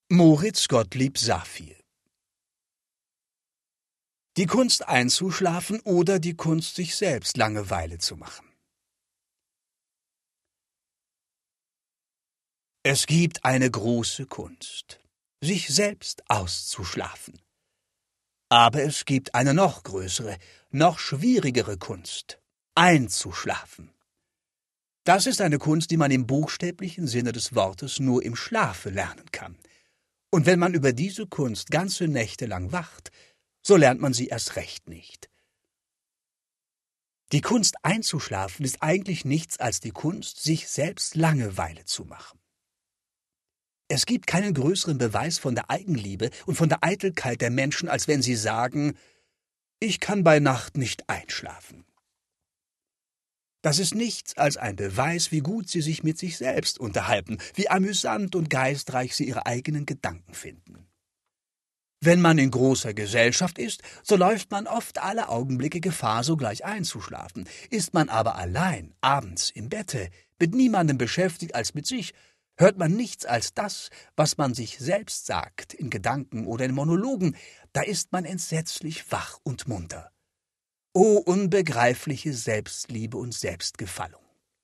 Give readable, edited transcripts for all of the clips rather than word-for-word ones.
Moritz Gottlieb Saphir. Die Kunst einzuschlafen oder die Kunst, sich selbst Langeweile zu machen. Es gibt eine große Kunst, sich selbst auszuschlafen. Aber es gibt eine noch größere, noch schwierigere Kunst, einzuschlafen. Das ist eine Kunst, die man im buchstäblichen Sinne des Wortes nur im Schlafe lernen kann. Und wenn man über diese Kunst ganze Nächte lang wacht, so lernt man sie erst recht nicht. Die Kunst einzuschlafen ist eigentlich nichts als die Kunst, sich selbst Langeweile zu machen. Es gibt keinen größeren Beweis von der Eigenliebe und von der Eitelkeit der Menschen, als wenn sie sagen, ich kann bei Nacht nicht einschlafen. Das ist nichts als ein Beweis, wie gut sie sich mit sich selbst unterhalten, wie amüsant und geistreich sie ihre eigenen Gedanken finden. Wenn man in großer Gesellschaft ist, so läuft man oft alle Augenblicke Gefahr, sogleich einzuschlafen. Ist man aber allein, abends im Bette, mit niemandem beschäftigt als mit sich, hört man nichts als das, was man sich selbst sagt, in Gedanken oder in Monologen, da ist man entsetzlich wach und munter. O unbegreifliche Selbstliebe und Selbstgefallung!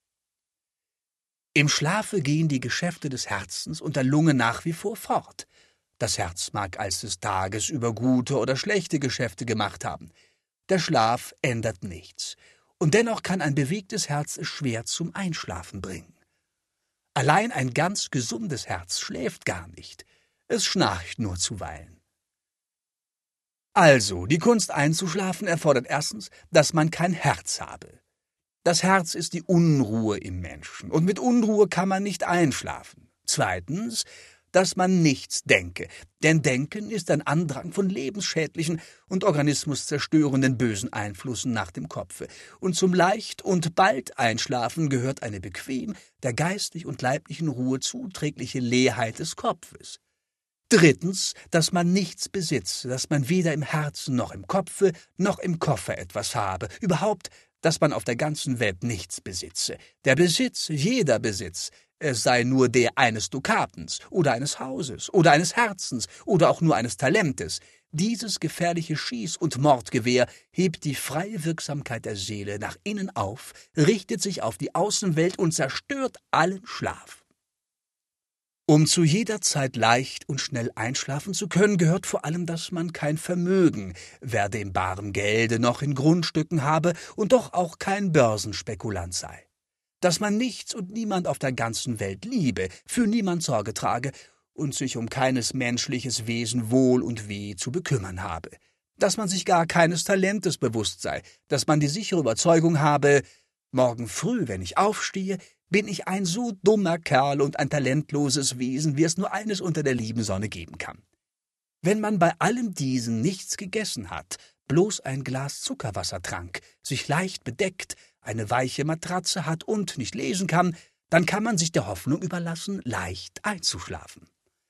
Im Schlafe gehen die Geschäfte des Herzens und der Lunge nach wie vor fort. Das Herz mag als des Tages über gute oder schlechte Geschäfte gemacht haben. Der Schlaf ändert nichts, und dennoch kann ein bewegtes Herz es schwer zum Einschlafen bringen. Allein ein ganz gesundes Herz schläft gar nicht, es schnarcht nur zuweilen. Also, die Kunst einzuschlafen erfordert erstens, dass man kein Herz habe. Das Herz ist die Unruhe im Menschen, und mit Unruhe kann man nicht einschlafen. Zweitens, dass man nichts denke, denn Denken ist ein Andrang von lebensschädlichen und organismuszerstörenden bösen Einflüssen nach dem Kopfe, und zum leicht und bald Einschlafen gehört eine bequem der geistlich und leiblichen Ruhe zuträgliche Leerheit des Kopfes. Drittens, dass man nichts besitze, dass man weder im Herzen noch im Kopfe noch im Koffer etwas habe, überhaupt, dass man auf der ganzen Welt nichts besitze. Der Besitz, jeder Besitz, es sei nur der eines Dukatens oder eines Hauses oder eines Herzens oder auch nur eines Talentes, dieses gefährliche Schieß- und Mordgewehr hebt die freie Wirksamkeit der Seele nach innen auf, richtet sich auf die Außenwelt und zerstört allen Schlaf. Um zu jeder Zeit leicht und schnell einschlafen zu können, gehört vor allem, dass man kein Vermögen, werde im baren Gelde noch in Grundstücken habe und doch auch kein Börsenspekulant sei. Dass man nichts und niemand auf der ganzen Welt liebe, für niemand Sorge trage und sich um keines menschliches Wesen Wohl und Weh zu bekümmern habe. Dass man sich gar keines Talentes bewusst sei, dass man die sichere Überzeugung habe, morgen früh, wenn ich aufstehe, bin ich ein so dummer Kerl und ein talentloses Wesen, wie es nur eines unter der lieben Sonne geben kann. Wenn man bei allem diesen nichts gegessen hat, bloß ein Glas Zuckerwasser trank, sich leicht bedeckt, eine weiche Matratze hat und nicht lesen kann, dann kann man sich der Hoffnung überlassen, leicht einzuschlafen.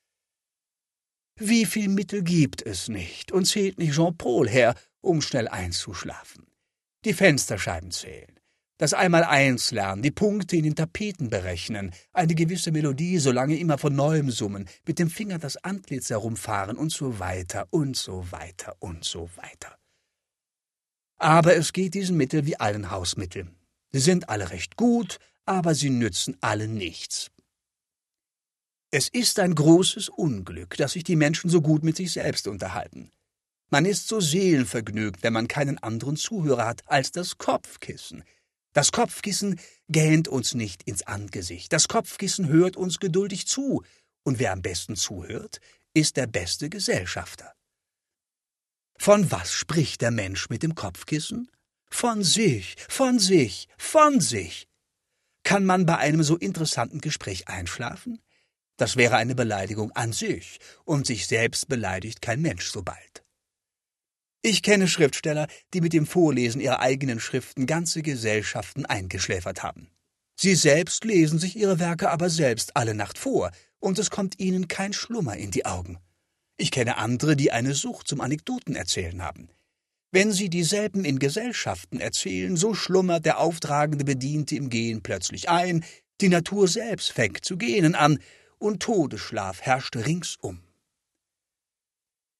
Wie viel Mittel gibt es nicht und zählt nicht Jean-Paul her, um schnell einzuschlafen? Die Fensterscheiben zählen, das Einmaleins lernen, die Punkte in den Tapeten berechnen, eine gewisse Melodie so lange immer von neuem summen, mit dem Finger das Antlitz herumfahren und so weiter und so weiter und so weiter. Aber es geht diesen Mitteln wie allen Hausmitteln. Sie sind alle recht gut, aber sie nützen alle nichts. Es ist ein großes Unglück, dass sich die Menschen so gut mit sich selbst unterhalten. Man ist so seelenvergnügt, wenn man keinen anderen Zuhörer hat als das Kopfkissen. Das Kopfkissen gähnt uns nicht ins Angesicht. Das Kopfkissen hört uns geduldig zu. Und wer am besten zuhört, ist der beste Gesellschafter. Von was spricht der Mensch mit dem Kopfkissen? Von sich, von sich, von sich. Kann man bei einem so interessanten Gespräch einschlafen? Das wäre eine Beleidigung an sich, und sich selbst beleidigt kein Mensch so bald. Ich kenne Schriftsteller, die mit dem Vorlesen ihrer eigenen Schriften ganze Gesellschaften eingeschläfert haben. Sie selbst lesen sich ihre Werke aber selbst alle Nacht vor, und es kommt ihnen kein Schlummer in die Augen. Ich kenne andere, die eine Sucht zum Anekdotenerzählen haben. Wenn sie dieselben in Gesellschaften erzählen, so schlummert der auftragende Bediente im Gehen plötzlich ein, die Natur selbst fängt zu gähnen an, und Todesschlaf herrscht ringsum.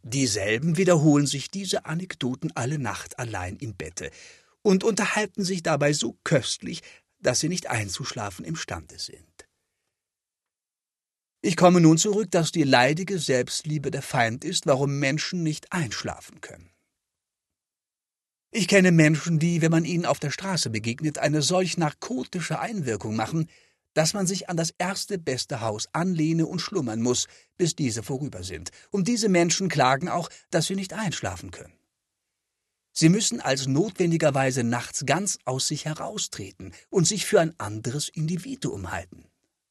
Dieselben wiederholen sich diese Anekdoten alle Nacht allein im Bette und unterhalten sich dabei so köstlich, dass sie nicht einzuschlafen imstande sind. Ich komme nun zurück, dass die leidige Selbstliebe der Feind ist, warum Menschen nicht einschlafen können. Ich kenne Menschen, die, wenn man ihnen auf der Straße begegnet, eine solch narkotische Einwirkung machen, dass man sich an das erste beste Haus anlehne und schlummern muss, bis diese vorüber sind. Und diese Menschen klagen auch, dass sie nicht einschlafen können. Sie müssen als notwendigerweise nachts ganz aus sich heraustreten und sich für ein anderes Individuum halten.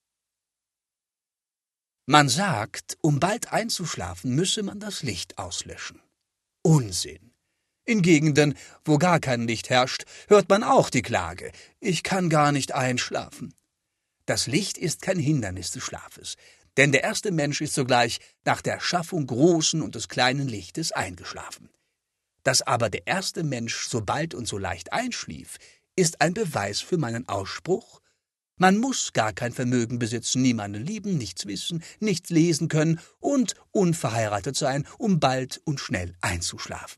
Man sagt, um bald einzuschlafen, müsse man das Licht auslöschen. Unsinn. In Gegenden, wo gar kein Licht herrscht, hört man auch die Klage: Ich kann gar nicht einschlafen. Das Licht ist kein Hindernis des Schlafes, denn der erste Mensch ist sogleich nach der Schaffung großen und des kleinen Lichtes eingeschlafen. Dass aber der erste Mensch so bald und so leicht einschlief, ist ein Beweis für meinen Ausspruch: Man muss gar kein Vermögen besitzen, niemanden lieben, nichts wissen, nichts lesen können und unverheiratet sein, um bald und schnell einzuschlafen.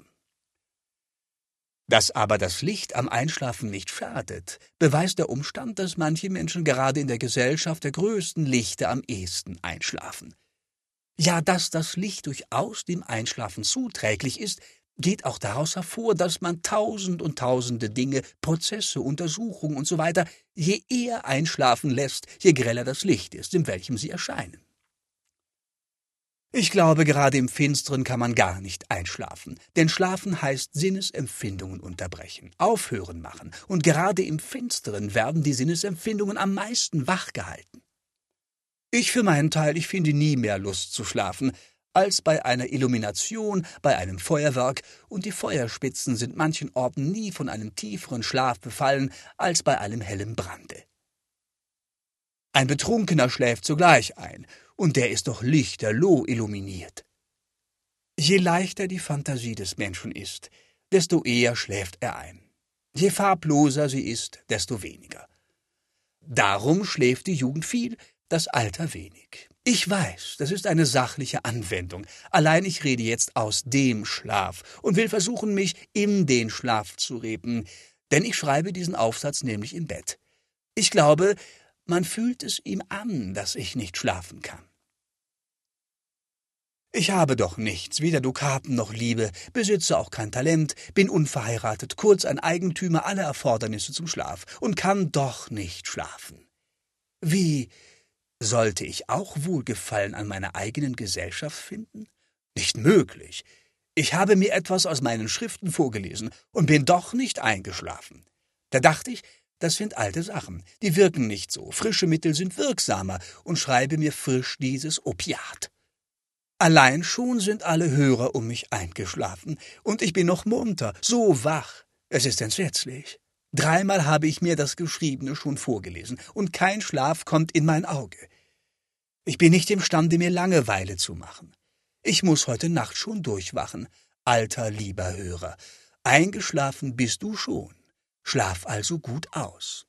Dass aber das Licht am Einschlafen nicht schadet, beweist der Umstand, dass manche Menschen gerade in der Gesellschaft der größten Lichter am ehesten einschlafen. Ja, dass das Licht durchaus dem Einschlafen zuträglich ist, geht auch daraus hervor, dass man tausend und tausende Dinge, Prozesse, Untersuchungen usw. je eher einschlafen lässt, je greller das Licht ist, in welchem sie erscheinen. Ich glaube, gerade im Finsteren kann man gar nicht einschlafen, denn Schlafen heißt Sinnesempfindungen unterbrechen, aufhören machen, und gerade im Finsteren werden die Sinnesempfindungen am meisten wachgehalten. Ich für meinen Teil, ich finde nie mehr Lust zu schlafen, als bei einer Illumination, bei einem Feuerwerk, und die Feuerspitzen sind manchen Orten nie von einem tieferen Schlaf befallen, als bei einem hellen Brande. Ein Betrunkener schläft sogleich ein, und der ist doch lichterloh illuminiert. Je leichter die Fantasie des Menschen ist, desto eher schläft er ein. Je farbloser sie ist, desto weniger. Darum schläft die Jugend viel, das Alter wenig. Ich weiß, das ist eine sachliche Anwendung, allein ich rede jetzt aus dem Schlaf und will versuchen, mich in den Schlaf zu reben, denn ich schreibe diesen Aufsatz nämlich im Bett. Ich glaube, man fühlt es ihm an, dass ich nicht schlafen kann. Ich habe doch nichts, weder Dukaten noch Liebe, besitze auch kein Talent, bin unverheiratet, kurz ein Eigentümer aller Erfordernisse zum Schlaf und kann doch nicht schlafen. Wie, sollte ich auch Wohlgefallen an meiner eigenen Gesellschaft finden? Nicht möglich. Ich habe mir etwas aus meinen Schriften vorgelesen und bin doch nicht eingeschlafen. Da dachte ich, das sind alte Sachen, die wirken nicht so, frische Mittel sind wirksamer, und schreibe mir frisch dieses Opiat. Allein schon sind alle Hörer um mich eingeschlafen, und ich bin noch munter, so wach. Es ist entsetzlich. 3-mal habe ich mir das Geschriebene schon vorgelesen, und kein Schlaf kommt in mein Auge. Ich bin nicht imstande, mir Langeweile zu machen. Ich muß heute Nacht schon durchwachen. Alter, lieber Hörer, eingeschlafen bist du schon. Schlaf also gut aus.